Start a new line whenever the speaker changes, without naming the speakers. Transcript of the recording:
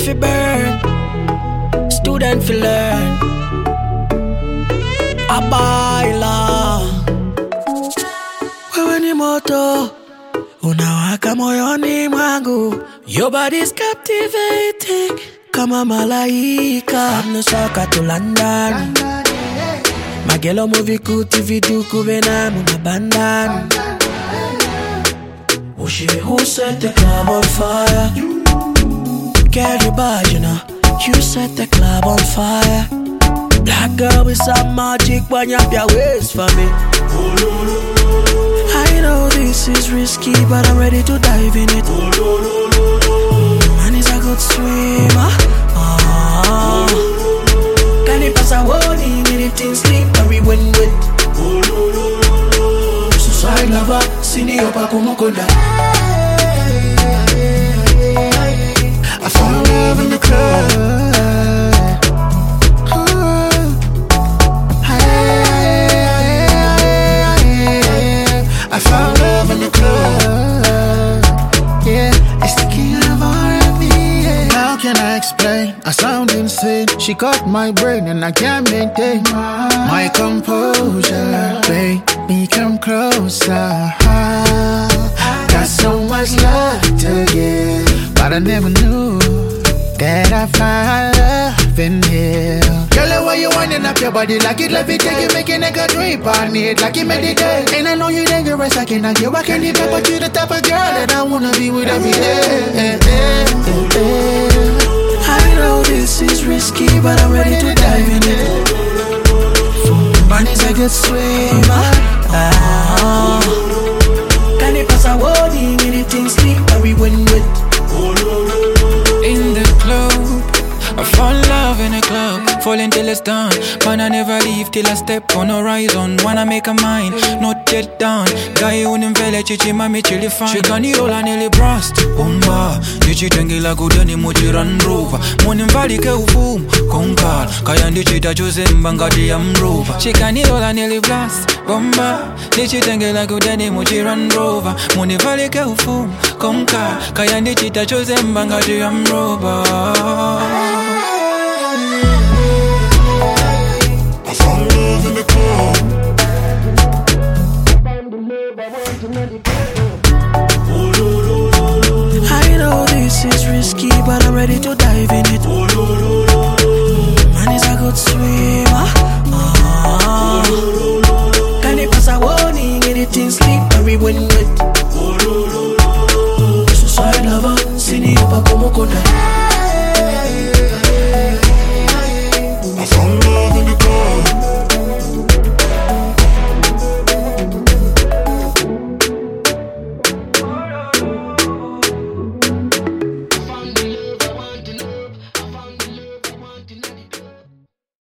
fi burn, student fi learn. A baila wewe ni moto unawaka moyoni mwangu. Your body's captivating kama malaika. Mnusaka to London, magelo movie kuti viduku bena muna bandan. Who set the club on fire? Girl, you bad, you know. You set the club on fire. Black girl with some magic, when you up your waist for me. I know this is risky, but I'm ready to dive in it. Man is a good swimmer. Can he pass a warning? Anything slippery when wet. Suicide lover, sini opa kumukonda. I found love in the club. I found love in the club. Yeah, it's the king of R&B. Yeah. How can I explain? I sound insane. She got my brain and I can't maintain my composure. Baby, come closer. Got so much love to give, but I never knew that I find love in here. Girl, the way you winding up your body like it levitate, you make a nigga drip on it like it meditate. And I know you dangerous, I cannot get back any back, but you the type of girl that I wanna be with every day. I know this is risky, but I'm ready to dive in it. Man is a good swimmer. Can he pass a warning? Anything slippery when wet.
In the club, I fall in love in the club, falling till it's done. Man, I never leave till I step on horizon. Wanna make a mind, not yet done. Guy unimvele chichi mami chili fine. Shikani ola nili brust, bomba. Dichi tengi la gudeni mochi run rover. Monimvali ke ufum, konkal. Kaya ndichi ta chose mbangati ya mrover. Shikani ola nili blast, bomba. Dichi tengi la gudeni mochi run rover. Monimvali ke ufum, konkal. Kaya ndichi ta chose mbangati ya mrover.
I know this is risky, but I'm ready to dive in it. Man is a good swimmer. Can he pass a warning? Anything slippery when wet. Suicide lover, sini opa kumukonda.